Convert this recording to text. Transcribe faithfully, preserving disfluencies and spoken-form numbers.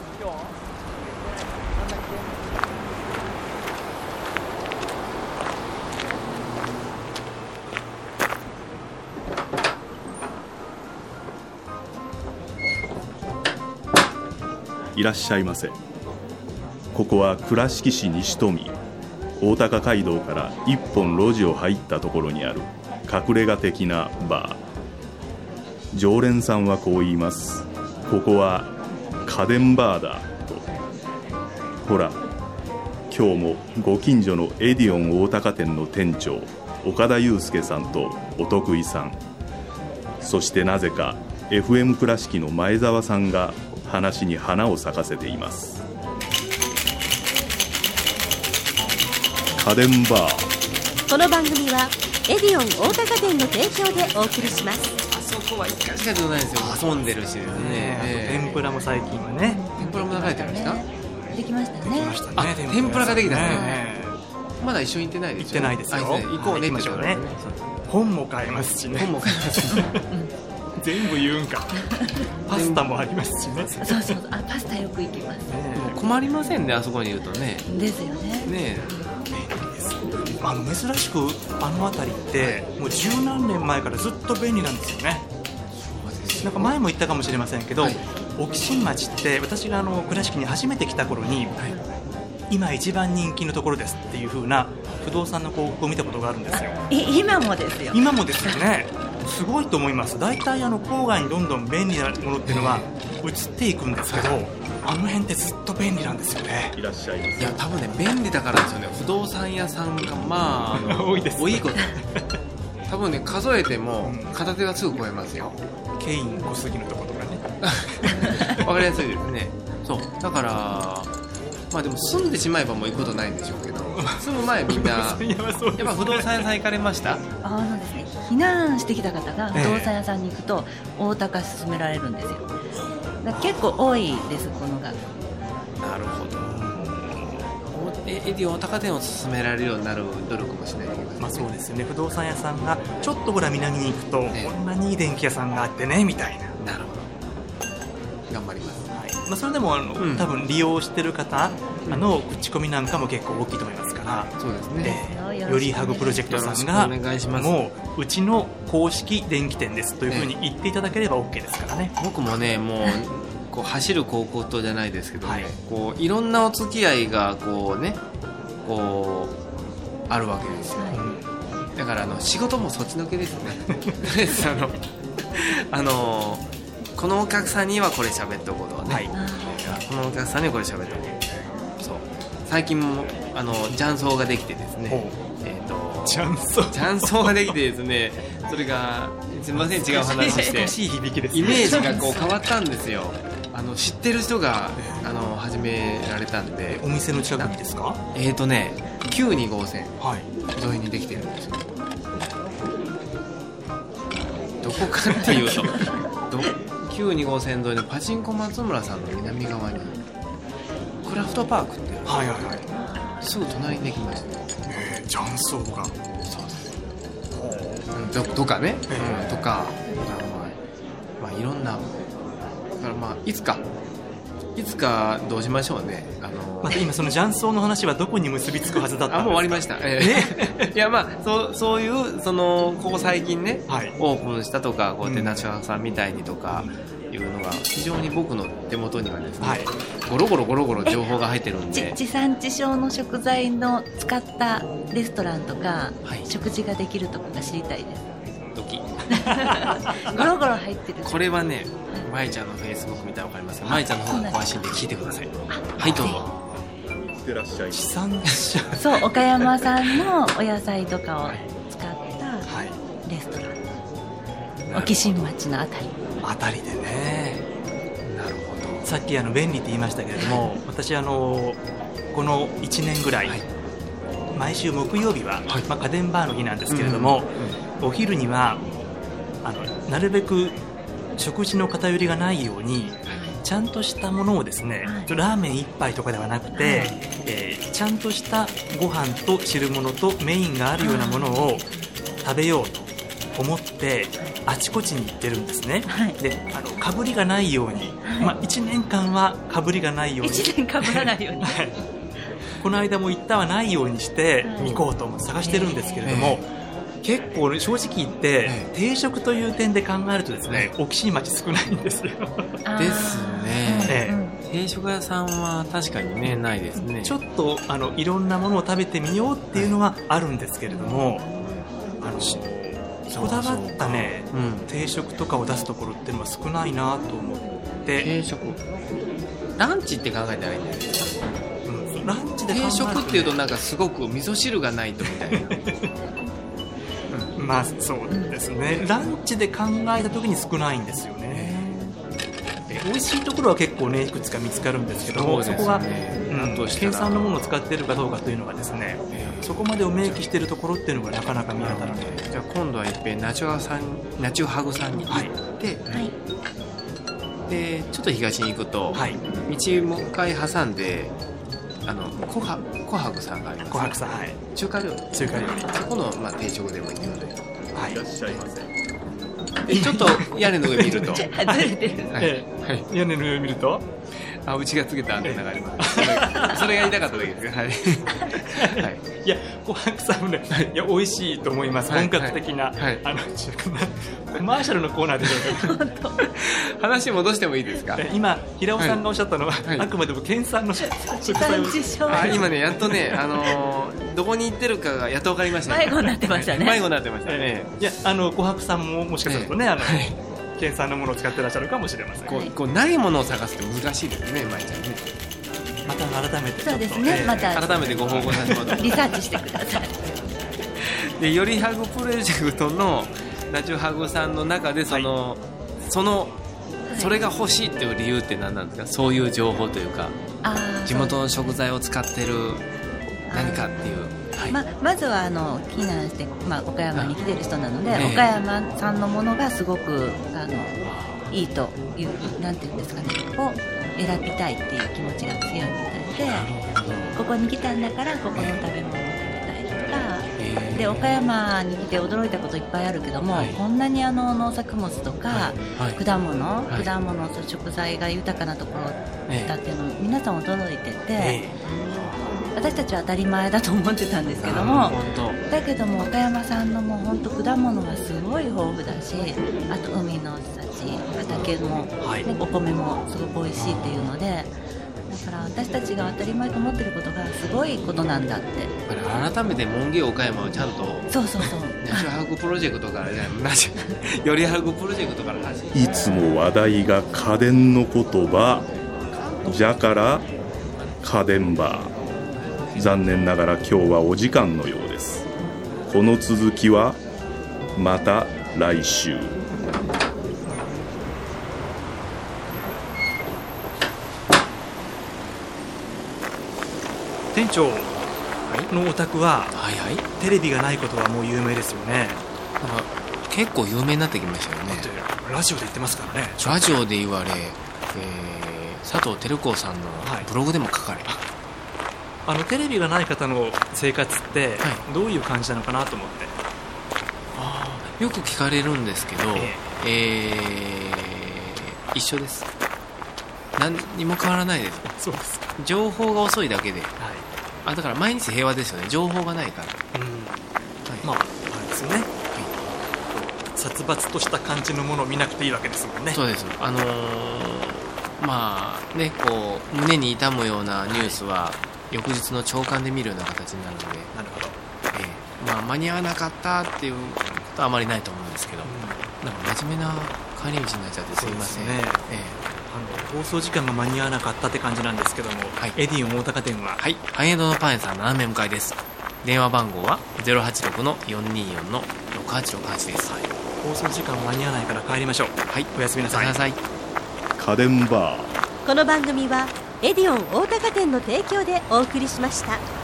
いらっしゃいませ。ここは倉敷市西富大高街道から一本路地を入ったところにある隠れ家的なバー。常連さんはこう言います。ここは家電バーだと。ほら、今日もご近所のエディオン大高店の店長岡田祐介さんとお得意さん、そしてなぜか エフエム 倉敷の前澤さんが話に花を咲かせています。家電バー。 この番組はエディオン大高店の提供でお送りします。 あそこは一回しか出ないんですよ。遊んでるしですね、 えー、天ぷらも最近はね。 天ぷらも流れてるんですか？ できましたね。 あ、天ぷらができたね。まだ一緒に行ってないですよ。 行ってないですよ。 行こうねって言ったらね。 本も買えますしね。 本も買えますしね。 全部言うんか。パスタもありますしね。 そうそう、あ、パスタよく行きます。 困りませんね、あそこにいるとね。 ですよね。 ねえ、あの珍しくあの辺りってもう十何年前からずっと便利なんですよね。なんか前も言ったかもしれませんけど、はい、沖新町って私があの倉敷に初めて来た頃に、はい、今一番人気のところですっていう風な不動産の広告を見たことがあるんですよ。 今もですよ。 今もですよね。すごいと思います。大体あの郊外にどんどん便利なものっていうのは移っていくんですけど、あの辺ってずっと便利なんですよね。 いらっしゃいます。 いや多分ね、便利だからですよね。不動産屋さんがまあ、あの多いです、ね、 多いこと多分ね、数えても片手がすぐ超えますよ。 ケイン小杉のとことかね。 わかりやすいですね。そうだから、まあでも住んでしまえばもう行くことないんでしょうけど、住む前みんなやっぱ不動産屋さん行かれました？ あのですね、避難してきた方が不動産屋さんに行くと大高勧められるんですよ。だから結構多いです、この学校。 なるほど。エディオン大高店を勧められるようになる努力もしないといけない、ね。 まあそうですよね。不動産屋さんがちょっとほら南に行くと、ね、こんなにいい電気屋さんがあってねみたいな。 なるほど。頑張ります。 はい、まあ、それでもあの、うん、多分利用してる方、うん、あの口コミなんかも結構大きいと思いますから。 そうですね。 えー、よりハグプロジェクトさんがお願いします。 もううちの公式電気店ですというふうに言っていただければ OK ですからね。 僕もね、もうこう走る広告じゃないですけどね、はい、こういろんなお付き合いがこうね、こうあるわけですよ、はい、だからあの仕事もそっちのけですね。あのあのこのお客さんにはこれ喋っておこうとかね、はい、このお客さんにはこれ喋っておこう。そう、最近もあの雀荘ができてですね、えー、と雀荘雀荘ができてですね、それがすみません違う話して難しい響きです、ね、 イメージがこう変わったんですよ。あの知ってる人があの始められたんで。 お店の近くにですか？ えーとねきゅうに号線沿いにできてるんですよ。どこかっていうときゅうに号線沿いのパチンコ松村さんの南側にクラフトパークっていう、 はいはいはい、 すぐ隣にできました。 えー、雀荘がそうです、うん、とかね、えー、とか、まあ、まあいろんな。だからまあいつかいつかどうしましょうね。あのまた今その雀荘の話はどこに結びつくはずだったんですか？ あ、もう終わりました、えー、いやまあそうそういうそのここ最近ね、はい、オープンしたとかこうやってナチュラルさんみたいにとかいうのが非常に僕の手元にはですね、はい、ゴロゴロゴロゴロ情報が入ってるんで、 地産地消の食材の使ったレストランとか、はい、食事ができるとこが知りたいです。 ドキゴロゴロ入ってる。 これはね、まいちゃんのフェイスブック見たら分かりますが、まいちゃんの方が詳しいんで聞いてください。はいどうぞ。 いってらっしゃい。 地産地消。 そう、岡山産のお野菜とかを使ったレストラン、はい、沖新町のあたりあたりでね。なるほど。さっきあの便利って言いましたけれども、私あのこのいちねんぐらい、はい、毎週木曜日は、はい、まあ、家電バーの日なんですけれども、うんうん、お昼にはあのなるべく食事の偏りがないようにちゃんとしたものをですね、はい、ラーメン一杯とかではなくて、はい、えー、ちゃんとしたご飯と汁物とメインがあるようなものを食べようと思ってあちこちに行ってるんですね、はい、であのかぶりがないようにまあ、いちねんかんはかぶりがないようにいちねんかぶらないように、 はい、この間も行ったはないようにして行こうと探してるんですけれども、結構正直言って定食という点で考えるとですね、大きい町少ないんですよ。 ですね、 ええ、 定食屋さんは確かにねないですね。 ちょっとあのいろんなものを食べてみようっていうのはあるんですけれども、あのこだわったね、うん、定食とかを出すところっていうのは少ないなと思って。定食ランチって考えたらいいんじゃないですか。 うん、ランチで考えると、ね、 定食っていうとなんかすごく味噌汁がないとみたいなまあそうですね、ランチで考えた時に少ないんですよね。美味しいところは結構ねいくつか見つかるんですけども、 そ, ね、そこが、うん、県産のものを使っているかどうかというのがですね、そこまでを明記しているところっていうのがなかなか見当たらない。 じゃあ今度はいっぺんナチュハさんナチュハグさんに行って、はい、でちょっと東に行くと、はい、道もう一回挟んであのコハコハグさんがあります。 コハグさん、はい、 中華料理中華料理そこの、まあ、定食でもいいので、 はい、いらっしゃいませ。 でちょっと屋根の上見るとずれてる、 はいはい、屋根の上見るとあうちがつけたアンテナがあります。それそれが言いたかっただけです。はい、 はい、いやコハグさんもね、いや美味しいと思います、はい、本格的な、はい、あの中華コマーシャルのコーナーでしょうか話戻してもいいですか。 今平尾さんがおっしゃったのは、はい、あくまでも県産の食材をあ今ねやっとね、あのー、どこに行ってるかがやっと分かりましたね。 迷子になってましたね。 迷子になってましたね。 いやあのコハグさんももしかするとね、あの、はい、県産のものを使ってらっしゃるかもしれません。 こうこうないものを探すって難しいですね、まいちゃんね。 また改めてちょっと、 そうですね、えー、また改めてご報告させてもらってリサーチしてください。 でよりハグプロジェクトのナチュハグさんの中でその、はい、そのそれが欲しいっていう理由って何なんですか。そういう情報というか地元の食材を使ってる何かっていう、はい、 ま, まずはあの避難して、まあ、岡山に来てる人なので、ね、岡山産のものがすごくあのいいというなんていうんですかねを選びたいっていう気持ちが強いみたいで、ここに来たんだからここの食べ物を食べたいとかで、岡山に来て驚いたこといっぱいあるけども、はい、こんなにあの農作物とか、はいはい、果物、はい、果物と食材が豊かなところだっていうのを皆さん驚いてて、私たちは当たり前だと思ってたんですけども、だけども岡山産のもう本当果物がすごい豊富だし、あと海の幸、畑も、はい、お米もすごく美味しいっていうので、だから私たちが当たり前と思ってることがすごいことなんだって。 改めて門芸岡山をちゃんとそうそうそうナチュハグプロジェクトからよりハグプロジェクトからいつも話題が家電の言葉じゃから家電バー。残念ながら今日はお時間のようです。この続きはまた来週。 店長のお宅は、 はいはい、 テレビがないことはもう有名ですよね。 結構有名になってきましたよね。 ラジオで言ってますからね。 ラジオで言われ、えー、佐藤輝光さんのブログでも書かれ、はい、 あのテレビがない方の生活ってどういう感じなのかなと思って、 はい、あよく聞かれるんですけど、えーえー、一緒です。何にも変わらないです。 そうです。 情報が遅いだけで、はい、 あだから毎日平和ですよね。情報がないから、うん、 はい、まああれですよね、はい、殺伐とした感じのものを見なくていいわけですもんね。 そうです。あのー、まあねこう胸に痛むようなニュースは、はい、翌日の朝刊で見るような形になるので、 なるほど、 えーまあ、間に合わなかったっていうことはあまりないと思うんですけど、うん、なんか真面目な帰り道になっちゃってすいません。そうですね、えーあの放送時間が間に合わなかったって感じなんですけども、はい、エディオン大高店ははい繁栄堂のパン屋さん斜め向かいです。電話番号は ゼロはちろくのよんにーよんのろくはちろくはち です、はい、 放送時間間に合わないから帰りましょう。はい、おやすみなさい。 おやすみなさい。 家電バー。 この番組はエディオン大高店の提供でお送りしました。